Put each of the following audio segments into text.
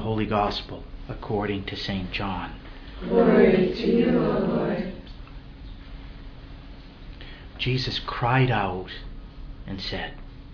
Holy Gospel according to St. John. Glory to you, O Lord. Jesus cried out and said,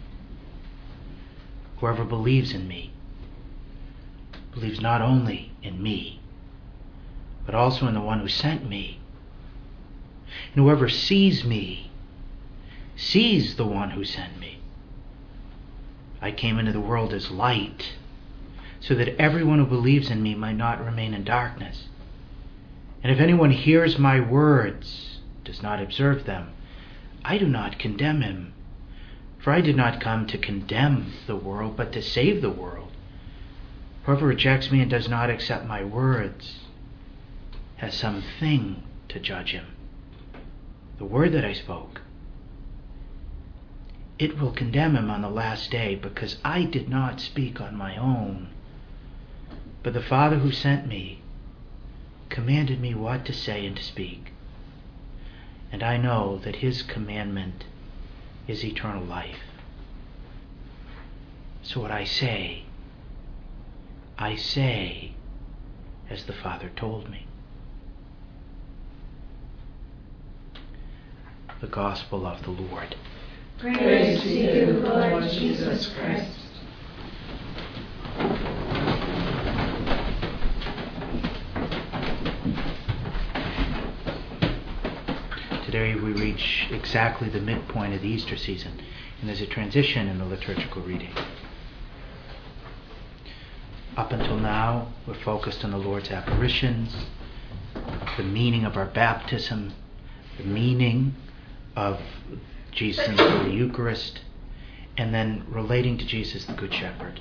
"Whoever believes in me believes not only in me, but also in the one who sent me. And whoever sees me sees the one who sent me. I came into the world as light, so that everyone who believes in me might not remain in darkness. And if anyone hears my words, does not observe them, I do not condemn him. For I did not come to condemn the world, but to save the world. Whoever rejects me and does not accept my words has something to judge him. The word that I spoke, it will condemn him on the last day, because I did not speak on my own, but the Father who sent me commanded me what to say and to speak. And I know that his commandment is eternal life. So what I say as the Father told me." The Gospel of the Lord. Praise to you, Lord Jesus Christ. Today we reach exactly the midpoint of the Easter season, and there's a transition in the liturgical reading. Up until now, we're focused on the Lord's apparitions, the meaning of our baptism, the meaning of Jesus in the Holy Eucharist, and then relating to Jesus the Good Shepherd.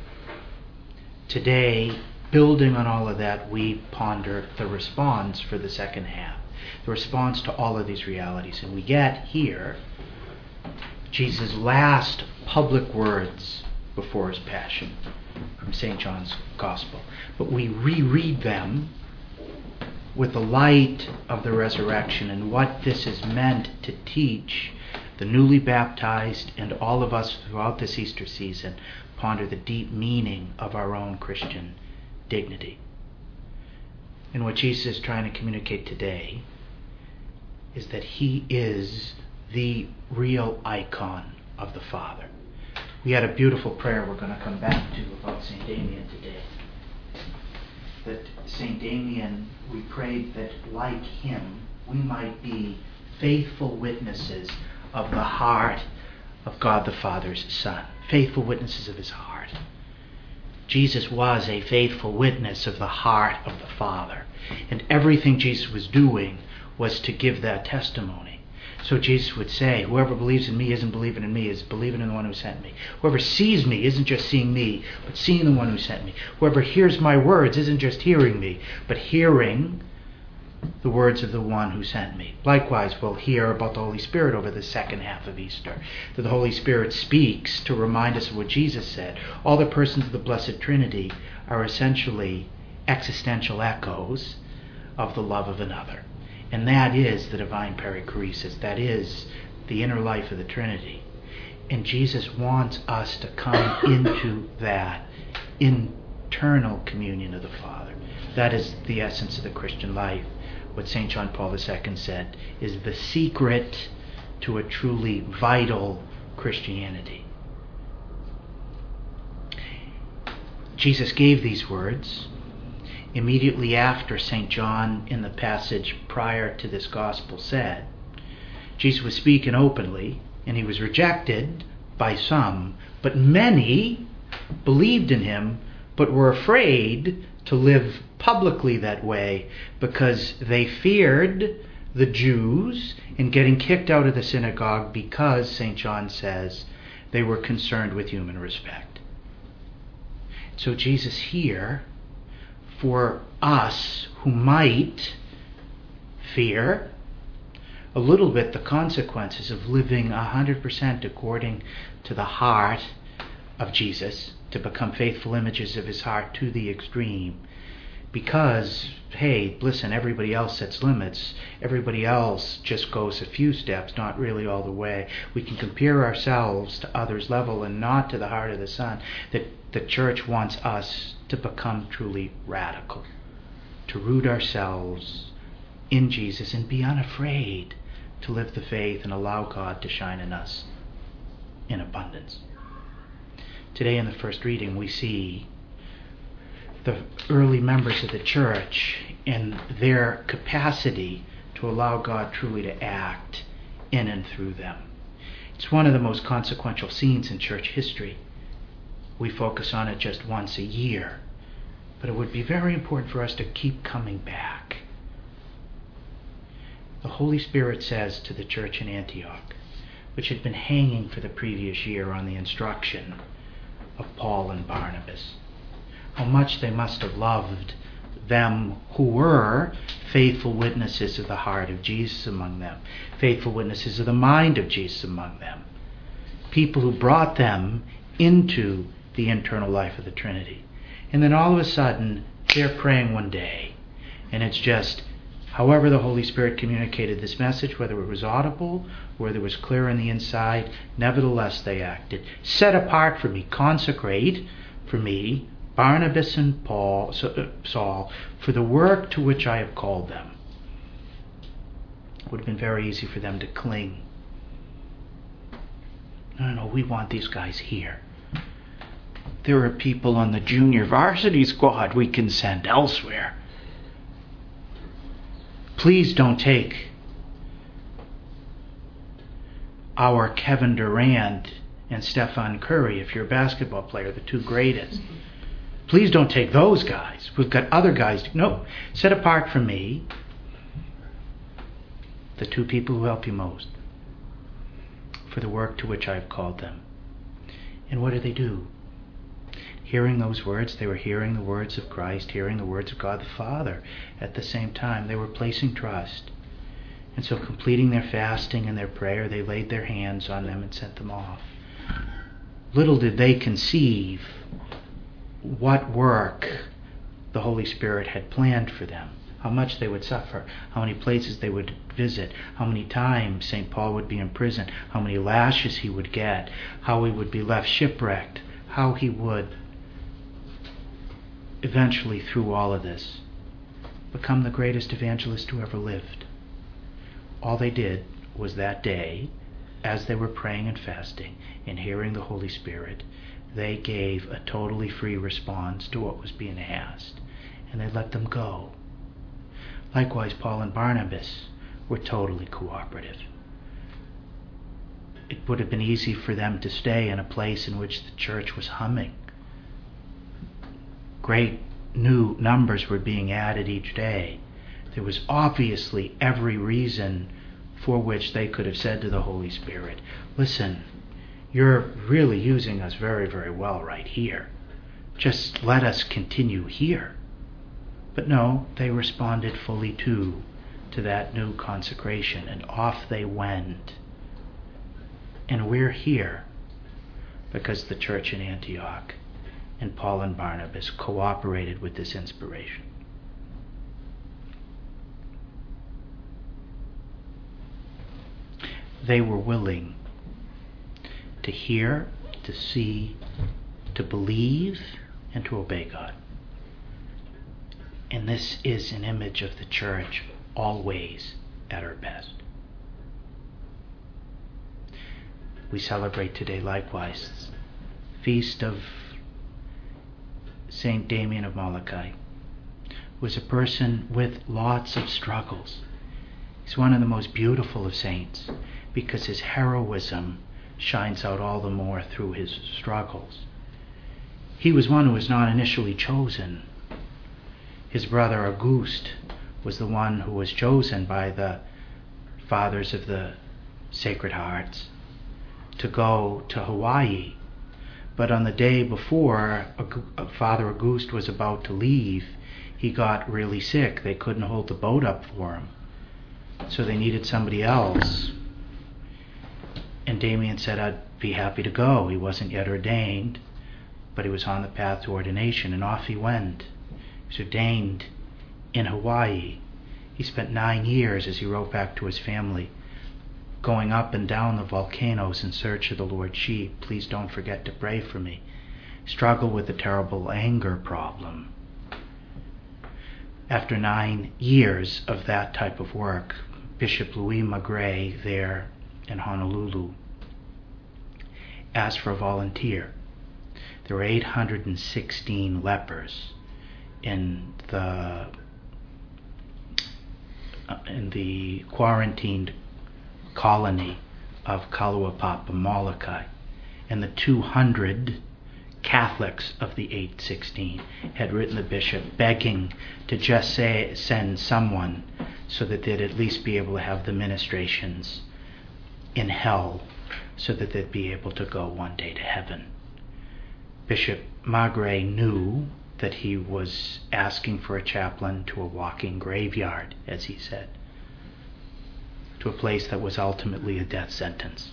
Today, building on all of that, we ponder the response for the second half, the response to all of these realities. And we get here Jesus' last public words before his passion from St. John's Gospel. But we reread them with the light of the resurrection and what this is meant to teach the newly baptized and all of us throughout this Easter season. Ponder the deep meaning of our own Christian dignity. And what Jesus is trying to communicate today is that he is the real icon of the Father. We had a beautiful prayer we're going to come back to about St. Damien today. That St. Damien, we prayed that like him, we might be faithful witnesses of the heart of God the Father's Son. Faithful witnesses of his heart. Jesus was a faithful witness of the heart of the Father. And everything Jesus was doing was to give that testimony. So Jesus would say, whoever believes in me isn't believing in me, is believing in the one who sent me. Whoever sees me isn't just seeing me, but seeing the one who sent me. Whoever hears my words isn't just hearing me, but hearing the words of the one who sent me. Likewise, we'll hear about the Holy Spirit over the second half of Easter. That the Holy Spirit speaks to remind us of what Jesus said. All the persons of the Blessed Trinity are essentially existential echoes of the love of another. And that is the divine perichoresis. That is the inner life of the Trinity. And Jesus wants us to come into that internal communion of the Father. That is the essence of the Christian life. What St. John Paul II said is the secret to a truly vital Christianity. Jesus gave these words immediately after St. John, in the passage prior to this gospel, said. Jesus was speaking openly, and he was rejected by some, but many believed in him, but were afraid to live publicly that way because they feared the Jews in getting kicked out of the synagogue because, St. John says, they were concerned with human respect. So Jesus here, for us who might fear a little bit the consequences of living 100% according to the heart of Jesus, to become faithful images of his heart to the extreme, because, hey, listen, everybody else sets limits. Everybody else just goes a few steps, not really all the way. We can compare ourselves to others' level and not to the heart of the Son. That the church wants us to become truly radical, to root ourselves in Jesus and be unafraid to live the faith and allow God to shine in us in abundance. Today in the first reading we see the early members of the church in their capacity to allow God truly to act in and through them. It's one of the most consequential scenes in church history. We focus on it just once a year, but it would be very important for us to keep coming back. The Holy Spirit says to the church in Antioch, which had been hanging for the previous year on the instruction of Paul and Barnabas, how much they must have loved them who were faithful witnesses of the heart of Jesus among them, faithful witnesses of the mind of Jesus among them, people who brought them into the internal life of the Trinity. And then all of a sudden, they're praying one day, and it's just, however the Holy Spirit communicated this message, whether it was audible, whether it was clear on the inside, nevertheless they acted. Set apart for me, consecrate for me, Barnabas and Saul, for the work to which I have called them. It would have been very easy for them to cling. No, we want these guys here. There are people on the junior varsity squad we can send elsewhere. Please don't take our Kevin Durant and Stephen Curry, if you're a basketball player, the two greatest. Please don't take those guys. We've got other guys. No, set apart from me the two people who help you most for the work to which I have called them. And what do? Hearing those words, they were hearing the words of Christ, hearing the words of God the Father at the same time. They were placing trust. And so completing their fasting and their prayer, they laid their hands on them and sent them off. Little did they conceive what work the Holy Spirit had planned for them, how much they would suffer, how many places they would visit, how many times St. Paul would be in prison, how many lashes he would get, how he would be left shipwrecked, how he would eventually, through all of this, become the greatest evangelist who ever lived. All they did was that day, as they were praying and fasting and hearing the Holy Spirit, they gave a totally free response to what was being asked, and they let them go. Likewise, Paul and Barnabas were totally cooperative. It would have been easy for them to stay in a place in which the church was humming. Great new numbers were being added each day. There was obviously every reason for which they could have said to the Holy Spirit, listen, you're really using us very, very well right here. Just let us continue here. But no, they responded fully to that new consecration, and off they went. And we're here because the church in Antioch and Paul and Barnabas cooperated with this inspiration. They were willing to hear, to see, to believe, and to obey God. And this is an image of the church always at her best. We celebrate today likewise feast of Saint Damien of Molokai, who was a person with lots of struggles. He's one of the most beautiful of saints because his heroism shines out all the more through his struggles. He was one who was not initially chosen. His brother Auguste was the one who was chosen by the fathers of the Sacred Hearts to go to Hawaii. But on the day before Father Auguste was about to leave, he got really sick. They couldn't hold the boat up for him. So they needed somebody else. And Damien said, I'd be happy to go. He wasn't yet ordained, but he was on the path to ordination, and off he went. He was ordained in Hawaii. He spent 9 years, as he wrote back to his family, going up and down the volcanoes in search of the Lord Shi. Please don't forget to pray for me. Struggled with a terrible anger problem. After 9 years of that type of work, Bishop Louis Magret there in Honolulu asked for a volunteer. There were 816 lepers in the quarantined colony of Kalaupapa, Molokai, and the 200 Catholics of the 816 had written the bishop begging to just send someone so that they'd at least be able to have the ministrations in hell so that they'd be able to go one day to heaven. Bishop Magret knew that he was asking for a chaplain to a walking graveyard, as he said, to a place that was ultimately a death sentence.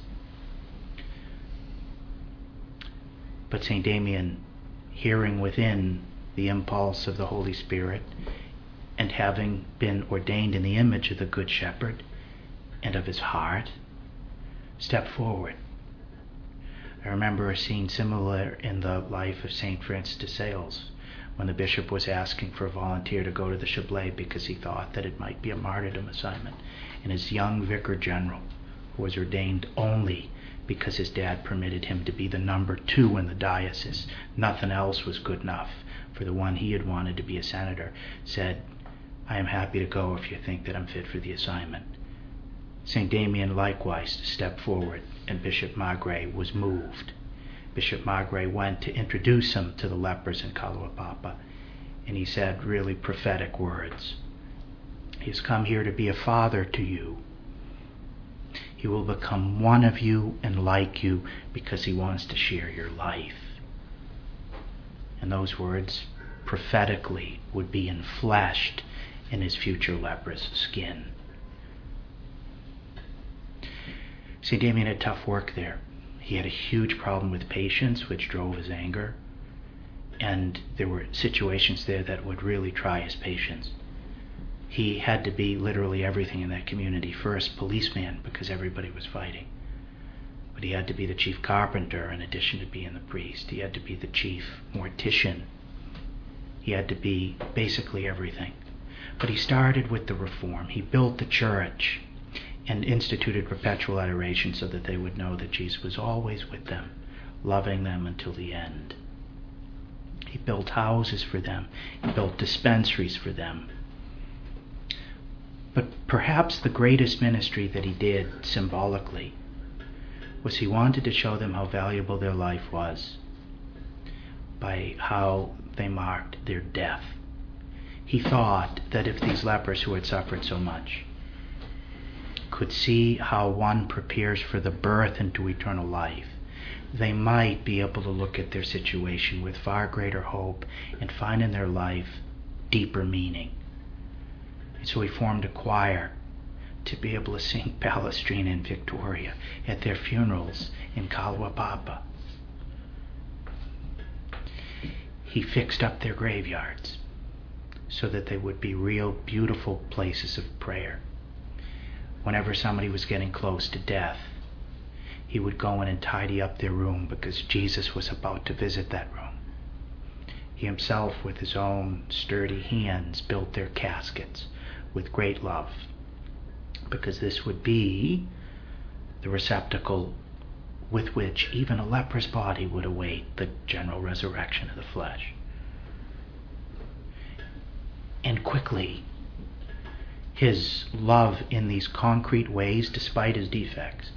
But St. Damien, hearing within the impulse of the Holy Spirit and having been ordained in the image of the Good Shepherd and of his heart, stepped forward. I remember a scene similar in the life of St. Francis de Sales, when the bishop was asking for a volunteer to go to the Chablais because he thought that it might be a martyrdom assignment. And his young vicar general, who was ordained only because his dad permitted him to be the number 2 in the diocese, nothing else was good enough for the one he had wanted to be a senator, said, "I am happy to go if you think that I'm fit for the assignment." St. Damien likewise stepped forward, and Bishop Magret was moved. Bishop Magret went to introduce him to the lepers in Kalaupapa, and he said really prophetic words. He has come here to be a father to you. He will become one of you and like you because he wants to share your life. And those words prophetically would be enfleshed in his future leprous skin. St. Damien had tough work there. He had a huge problem with patience, which drove his anger. And there were situations there that would really try his patience. He had to be literally everything in that community. First, policeman, because everybody was fighting. But he had to be the chief carpenter in addition to being the priest. He had to be the chief mortician. He had to be basically everything. But he started with the reform. He built the church and instituted perpetual adoration so that they would know that Jesus was always with them, loving them until the end. He built houses for them. He built dispensaries for them. But perhaps the greatest ministry that he did symbolically was he wanted to show them how valuable their life was by how they marked their death. He thought that if these lepers who had suffered so much could see how one prepares for the birth into eternal life, they might be able to look at their situation with far greater hope and find in their life deeper meaning. And so he formed a choir to be able to sing Palestrina and Victoria at their funerals in Kalaupapa. He fixed up their graveyards so that they would be real beautiful places of prayer. Whenever somebody was getting close to death, he would go in and tidy up their room because Jesus was about to visit that room. He himself, with his own sturdy hands, built their caskets with great love, because this would be the receptacle with which even a leper's body would await the general resurrection of the flesh. And quickly, his love in these concrete ways, despite his defects,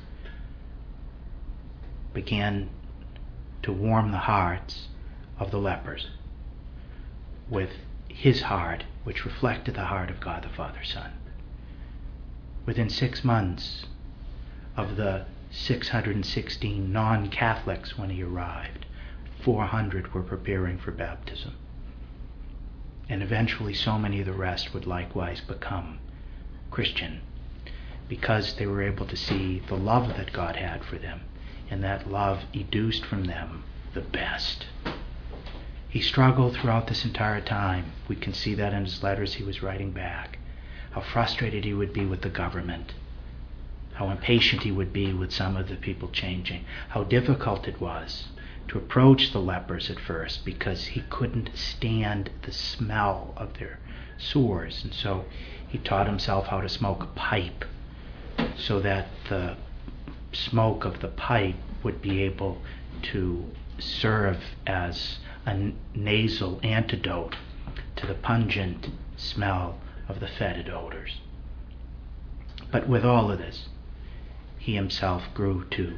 began to warm the hearts of the lepers with his heart, which reflected the heart of God the Father, Son. Within 6 months of the 616 non-Catholics when he arrived, 400 were preparing for baptism. And eventually so many of the rest would likewise become Christian because they were able to see the love that God had for them, and that love educed from them the best. He struggled throughout this entire time. We can see that in his letters he was writing back. How frustrated he would be with the government. How impatient he would be with some of the people changing. How difficult it was to approach the lepers at first because he couldn't stand the smell of their sores. And so he taught himself how to smoke a pipe so that the smoke of the pipe would be able to serve as a nasal antidote to the pungent smell of the fetid odors. But with all of this, he himself grew too.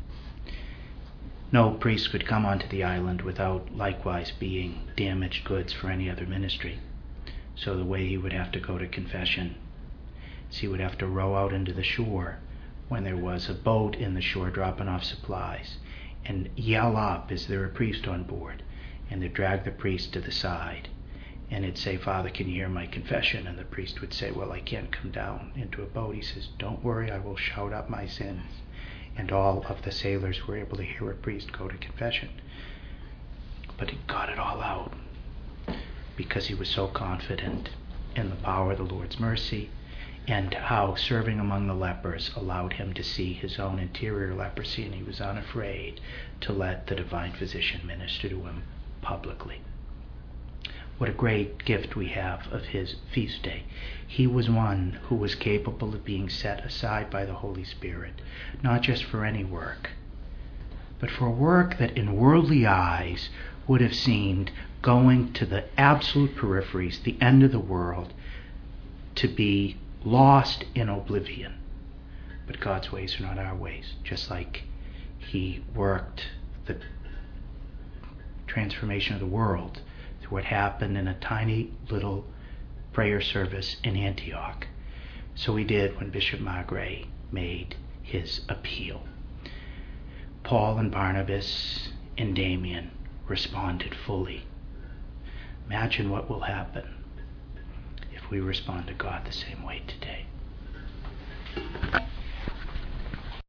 No priest could come onto the island without likewise being damaged goods for any other ministry. So the way he would have to go to confession is he would have to row out into the shore when there was a boat in the shore dropping off supplies and yell up, is there a priest on board? And they'd drag the priest to the side and it'd say, Father, can you hear my confession? And the priest would say, well, I can't come down into a boat. He says, don't worry, I will shout up my sins. And all of the sailors were able to hear a priest go to confession. But he got it all out because he was so confident in the power of the Lord's mercy and how serving among the lepers allowed him to see his own interior leprosy, and he was unafraid to let the divine physician minister to him publicly. What a great gift we have of his feast day. He was one who was capable of being set aside by the Holy Spirit, not just for any work, but for work that in worldly eyes would have seemed going to the absolute peripheries, the end of the world, to be lost in oblivion. But God's ways are not our ways. Just like he worked the transformation of the world through what happened in a tiny little prayer service in Antioch, so he did when Bishop Magre made his appeal. Paul and Barnabas and Damien responded fully. Imagine what will happen if we respond to God the same way today.